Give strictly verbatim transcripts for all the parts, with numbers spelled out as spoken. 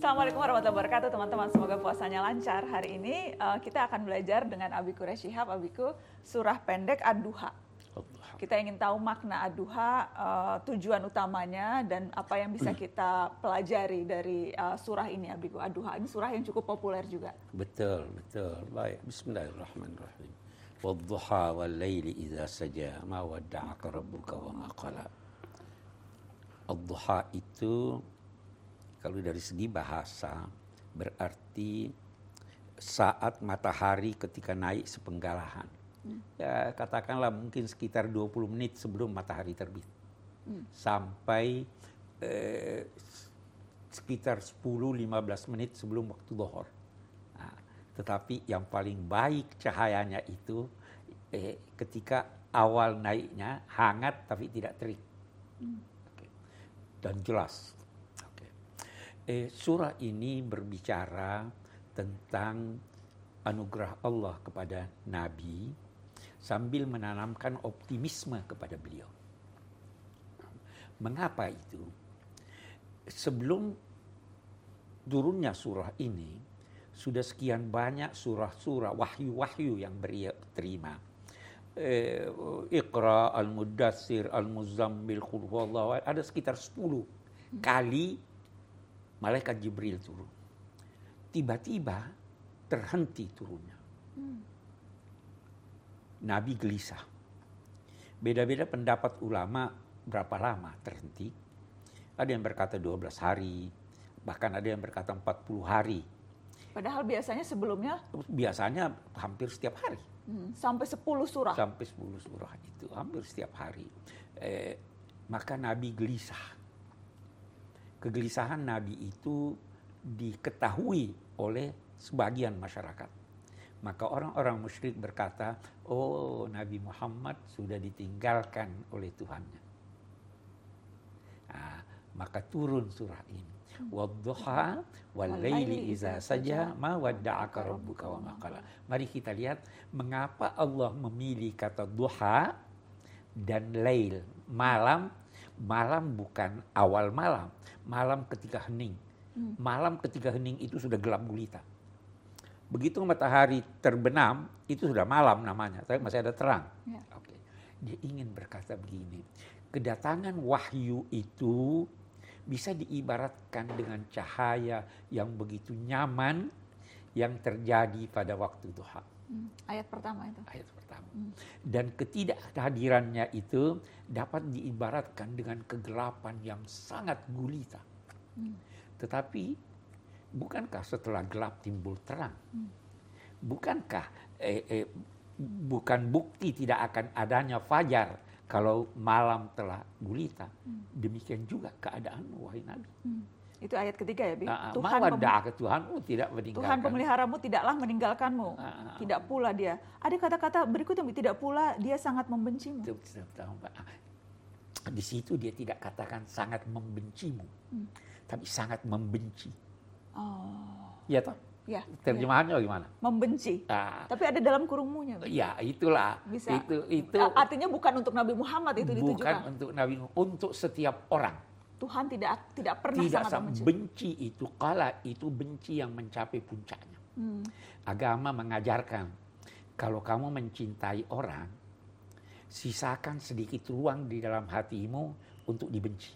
Assalamualaikum warahmatullahi wabarakatuh teman-teman, semoga puasanya lancar. Hari ini uh, kita akan belajar dengan Abi Quraish Shihab, Abiku, surah pendek Ad-Duha. Kita ingin tahu makna Ad-Duha, uh, tujuan utamanya dan apa yang bisa kita pelajari dari uh, surah ini, Abiku. Ad-Duha ini surah yang cukup populer juga. Betul, betul. Baik, bismillahirrahmanirrahim. Wadduha wal laili idza saja ma wadda'aka rabbuka wa ma qala. Ad-Duha itu kalau dari segi bahasa berarti saat matahari ketika naik sepenggalahan. Hmm. Ya katakanlah mungkin sekitar dua puluh menit sebelum matahari terbit. Hmm. Sampai eh, sekitar sepuluh sampai lima belas menit sebelum waktu zuhur. Nah, tetapi yang paling baik cahayanya itu eh, ketika awal naiknya hangat tapi tidak terik. Hmm. Okay. Dan jelas. Eh, surah ini berbicara tentang anugerah Allah kepada Nabi sambil menanamkan optimisme kepada beliau. Mengapa itu? Sebelum turunnya surah ini, sudah sekian banyak surah-surah wahyu-wahyu yang beliau terima. Eh, Iqra, Al-Muddatsir, Al-Muzammil, Qul huwallahu ahad, ada sekitar sepuluh kali malaikat Jibril turun. Tiba-tiba terhenti turunnya. Hmm. Nabi gelisah. Beda-beda pendapat ulama berapa lama terhenti. Ada yang berkata dua belas hari, bahkan ada yang berkata empat puluh hari. Padahal biasanya sebelumnya? Biasanya hampir setiap hari. Hmm, sampai sepuluh surah? Sampai sepuluh surah itu, hampir setiap hari. Eh, maka Nabi gelisah. Kegelisahan Nabi itu diketahui oleh sebagian masyarakat. Maka orang-orang musyrik berkata, oh Nabi Muhammad sudah ditinggalkan oleh Tuhannya. Nah, maka turun surah ini. Wadduha wal laili idza saja ma wadda'aka rabbuka wa ma qala. Mari kita lihat mengapa Allah memilih kata duha dan lail, malam. Malam bukan awal malam, malam ketika hening. Hmm. Malam ketika hening itu sudah gelap gulita. Begitu matahari terbenam, itu sudah malam namanya, tapi masih ada terang. Ya. Oke. Dia ingin berkata begini, kedatangan wahyu itu bisa diibaratkan dengan cahaya yang begitu nyaman yang terjadi pada waktu duha. Hmm. Ayat pertama itu. Ayat pertama. Hmm. Dan ketidakhadirannya itu dapat diibaratkan dengan kegelapan yang sangat gulita. Hmm. Tetapi bukankah setelah gelap timbul terang? Hmm. Bukankah eh, eh, bukan bukti tidak akan adanya fajar kalau malam telah gulita? Hmm. Demikian juga keadaanmu wahai Nabi. Hmm. Itu ayat ketiga ya, Bi? Nah, Tuhan pem- Tuhanmu tidak meninggalkan. Tuhan pemeliharamu tidaklah meninggalkanmu. Nah, tidak pula dia. Ada kata-kata berikutnya, tidak pula dia sangat membencimu. Di situ dia tidak katakan sangat membencimu, hmm. tapi sangat membenci. Oh. Ya toh? Ya. Terjemahannya ya. Gimana? Membenci. Nah, tapi ada dalam kurung-munya. Ya, itulah. Bisa. Itu itu artinya bukan untuk Nabi Muhammad itu bukan ditujukan. Bukan untuk Nabi, untuk setiap orang. Tuhan tidak tidak pernah tidak sangat membenci. Benci itu kala itu benci yang mencapai puncaknya. Hmm. Agama mengajarkan kalau kamu mencintai orang, sisakan sedikit ruang di dalam hatimu untuk dibenci.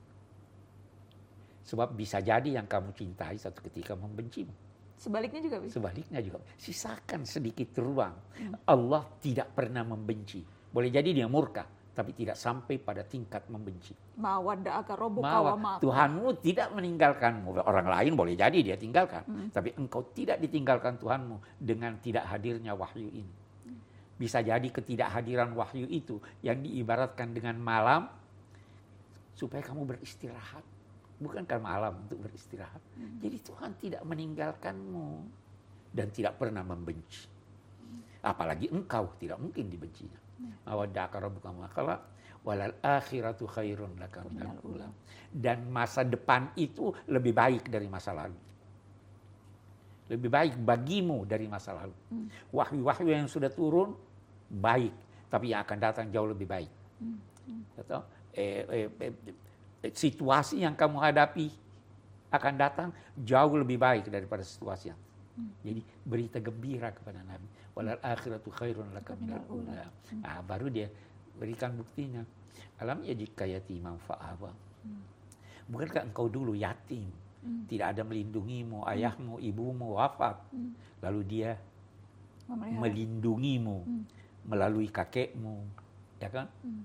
Sebab bisa jadi yang kamu cintai satu ketika membencimu. Sebaliknya juga bisa. Sebaliknya juga. Sisakan sedikit ruang. Hmm. Allah tidak pernah membenci. Boleh jadi dia murka, tapi tidak sampai pada tingkat membenci. Mawadda'aka rabbuka wa ma qala. Tuhanmu tidak meninggalkanmu. Orang lain boleh jadi dia tinggalkan, hmm. tapi engkau tidak ditinggalkan Tuhanmu dengan tidak hadirnya wahyu ini. Hmm. Bisa jadi ketidakhadiran wahyu itu yang diibaratkan dengan malam supaya kamu beristirahat. Bukankah malam untuk beristirahat? Hmm. Jadi Tuhan tidak meninggalkanmu dan tidak pernah membenci. Hmm. Apalagi engkau tidak mungkin dibencinya. Mawadda'aka rabbuka wa ma qala walal akhiratu khairun laka minal ula. Dan masa depan itu lebih baik dari masa lalu. Lebih baik bagimu dari masa lalu. Hmm. Wahyu-wahyu yang sudah turun baik, tapi yang akan datang jauh lebih baik. Hmm. Hmm. Atau, eh, eh, eh, situasi yang kamu hadapi akan datang jauh lebih baik daripada situasi yang. Hmm. Jadi berita gembira kepada Nabi. Walal akhiratu khairun laka minal ula. Nah, baru dia berikan buktinya. Alam yajidka yatiman fa'awa. Hmm. Bukankah engkau dulu yatim? Hmm. Tidak ada melindungimu, ayahmu, ibumu wafat. Hmm. Lalu dia Memelihara. melindungimu hmm. melalui kakekmu, ya kan? Hmm.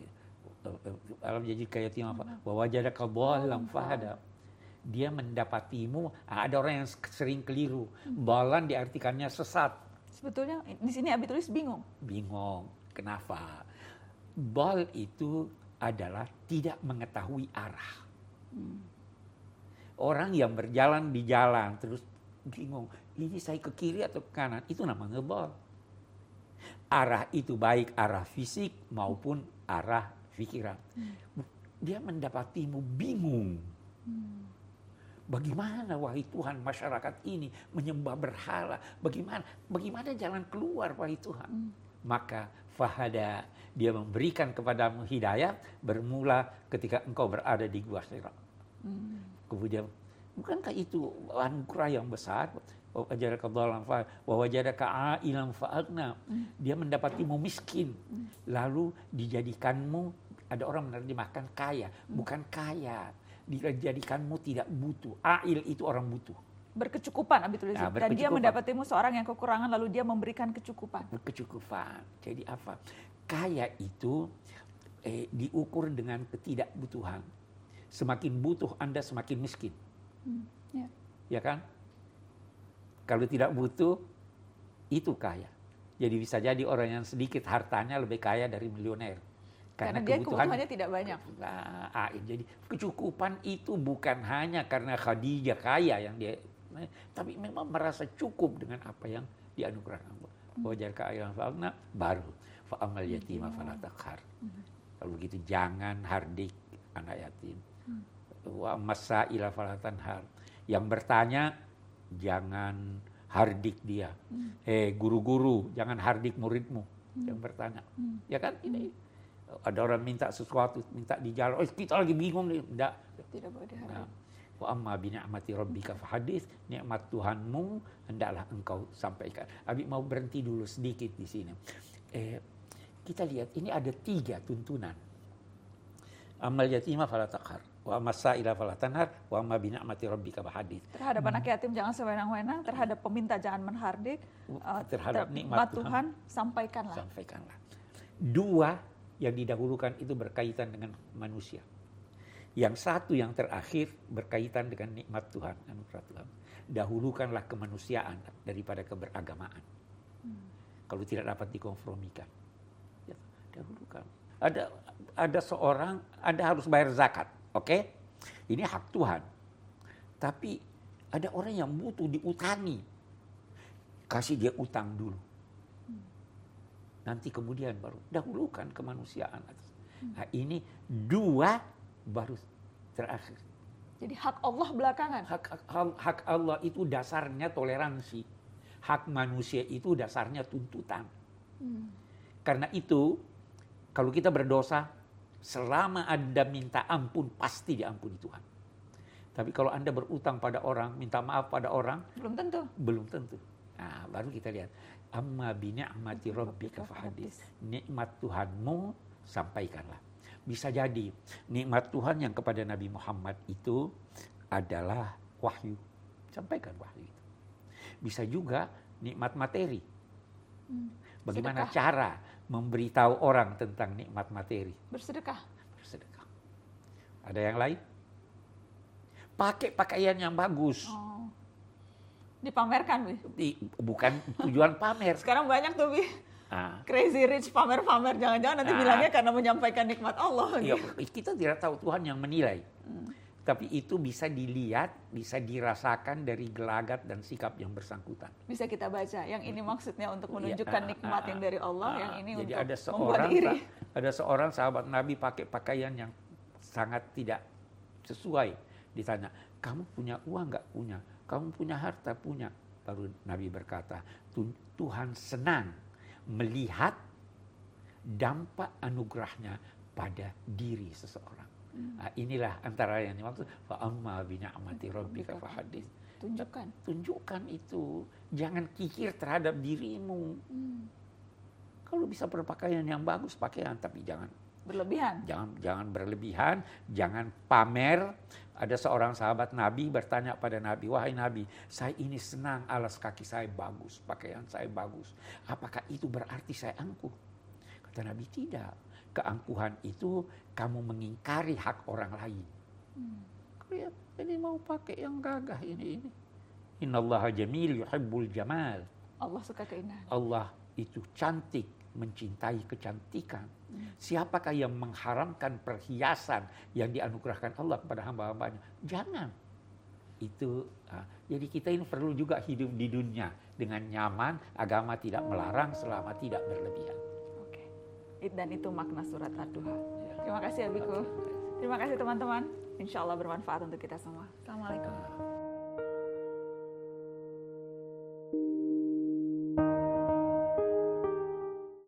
Alam yajidka yatiman fa'awa wa wajadaka dhallan fahada. Dia mendapatimu. Ada orang yang sering keliru. Dhalan diartikannya sesat. Sebetulnya di sini Abi tulis bingung. Bingung. Kenapa? Dhal itu adalah tidak mengetahui arah. Hmm. Orang yang berjalan di jalan terus bingung. Ini saya ke kiri atau ke kanan? Itu namanya dhal. Arah itu baik arah fisik maupun arah pikiran. Hmm. Dia mendapatimu bingung. Hmm. Bagaimana wahai Tuhan masyarakat ini menyembah berhala? Bagaimana bagaimana jalan keluar wahai Tuhan? Hmm. Maka fahada, dia memberikan kepadamu hidayah bermula ketika engkau berada di gua Hira. Hmm. Kemudian bukankah itu anugerah yang besar? Wa wajadaka dhalan fa wa wajadaka ailan fa'agna. Hmm. Dia mendapatimu miskin. Hmm. Lalu dijadikanmu, ada orang menerjemahkan kaya, hmm. bukan kaya. Dijadikanmu tidak butuh. Ail itu orang butuh. Berkecukupan, Abi tulis. Nah, dan dia mendapatimu seorang yang kekurangan lalu dia memberikan kecukupan. Berkecukupan. Jadi apa? Kaya itu eh, diukur dengan ketidakbutuhan. Semakin butuh Anda semakin miskin. Hmm, ya. Ya kan? Kalau tidak butuh itu kaya. Jadi bisa jadi orang yang sedikit hartanya lebih kaya dari milioner. Karena, karena dia kebutuhan, kebutuhannya tidak banyak. Nah, jadi kecukupan itu bukan hanya karena Khadijah kaya yang dia, tapi memang merasa cukup dengan apa yang dianugerahkan Allah. Wajarka aylan fa'agna, baru fa'amal yatima fala taqhar. Kalau begitu jangan hardik anak yatim. Wa masaila fala tanhar. Yang bertanya jangan hardik dia. Eh guru-guru jangan hardik muridmu yang bertanya. Ya kan ini. Ada orang minta sesuatu, minta di jalan, oh kita lagi bingung nih, enggak. Tidak boleh diharap. Wa amma bi ni'mati rabbika fahadits, nikmat Tuhanmu hendaklah engkau sampaikan. Abi mau berhenti dulu sedikit di sini. Eh, kita lihat ini ada tiga tuntunan. Amal yatima fala taqhar, wa amma sa'ila fala tanhar, wa amma bi ni'mati rabbika fahadits. Terhadap hmm. anak yatim jangan sewenang-wenang, terhadap peminta jangan menhardik, uh, terhadap ter- nikmat Tuhan, Tuhan sampaikanlah. Sampaikanlah. Dua yang didahulukan itu berkaitan dengan manusia. Yang satu yang terakhir berkaitan dengan nikmat Tuhan, anugerah Tuhan. Dahulukanlah kemanusiaan daripada keberagamaan. Hmm. Kalau tidak dapat dikompromikan, ya, dahulukan. Ada ada seorang, Anda harus bayar zakat, oke? Okay? Ini hak Tuhan. Tapi ada orang yang butuh diutangi, kasih dia utang dulu. Nanti kemudian baru dahulukan kemanusiaan. Nah, ini dua baru terakhir. Jadi hak Allah belakangan. Hak, hak, hak Allah itu dasarnya toleransi. Hak manusia itu dasarnya tuntutan. Hmm. Karena itu kalau kita berdosa, selama Anda minta ampun pasti diampuni Tuhan. Tapi kalau Anda berutang pada orang, minta maaf pada orang, belum tentu. Belum tentu. Nah, baru kita lihat. Amma bi ni'mati rabbika fahadits. Nikmat Tuhanmu sampaikanlah. Bisa jadi nikmat Tuhan yang kepada Nabi Muhammad itu adalah wahyu. Sampaikan wahyu itu. Bisa juga nikmat materi. Bagaimana sedekah. Cara memberitahu orang tentang nikmat materi? Bersedekah. Bersedekah. Ada yang lain? Pakai pakaian yang bagus. Oh. Dipamerkan, Bi? Di, bukan tujuan pamer. Sekarang banyak tuh, Bi. Ah. Crazy rich pamer-pamer. Jangan-jangan nanti ah. bilangnya karena menyampaikan nikmat Allah. Ya, kita tidak tahu, Tuhan yang menilai. Hmm. Tapi itu bisa dilihat, bisa dirasakan dari gelagat dan sikap yang bersangkutan. Bisa kita baca. Yang ini maksudnya untuk menunjukkan ya, nikmat ah, yang dari Allah. Ah, yang ini jadi untuk ada seorang, membuat iri. Ada seorang sahabat Nabi pakai pakaian yang sangat tidak sesuai. Ditanya, kamu punya uang nggak? Punya. Kamu punya harta? Punya. Baru Nabi berkata, Tuhan senang melihat dampak anugerahnya pada diri seseorang. Hmm. Nah, inilah antara yang dimaksud fa amma bi ni'mati rabbika fahadits. Tunjukkan. Tunjukkan itu. Jangan kikir terhadap dirimu. Hmm. Kalau bisa berpakaian yang bagus, pakaian, tapi jangan berlebihan. Jangan jangan berlebihan, jangan pamer. Ada seorang sahabat Nabi bertanya pada Nabi, "Wahai Nabi, saya ini senang alas kaki saya bagus, pakaian saya bagus. Apakah itu berarti saya angkuh?" Kata Nabi, "Tidak. Keangkuhan itu kamu mengingkari hak orang lain." Hmm. Lihat, ini mau pakai yang gagah ini ini. Innallaha jamil yuhibbul jamal. Allah suka keindahan. Allah itu cantik, mencintai kecantikan. Siapakah yang mengharamkan perhiasan yang dianugerahkan Allah kepada hamba-hambanya? Jangan. Itu, nah, jadi kita ini perlu juga hidup di dunia dengan nyaman, agama tidak melarang selama tidak berlebihan. Oke. Dan itu makna surat Ad-Duha. Terima kasih Abiku. Terima kasih teman-teman. Insya Allah bermanfaat untuk kita semua. Assalamualaikum.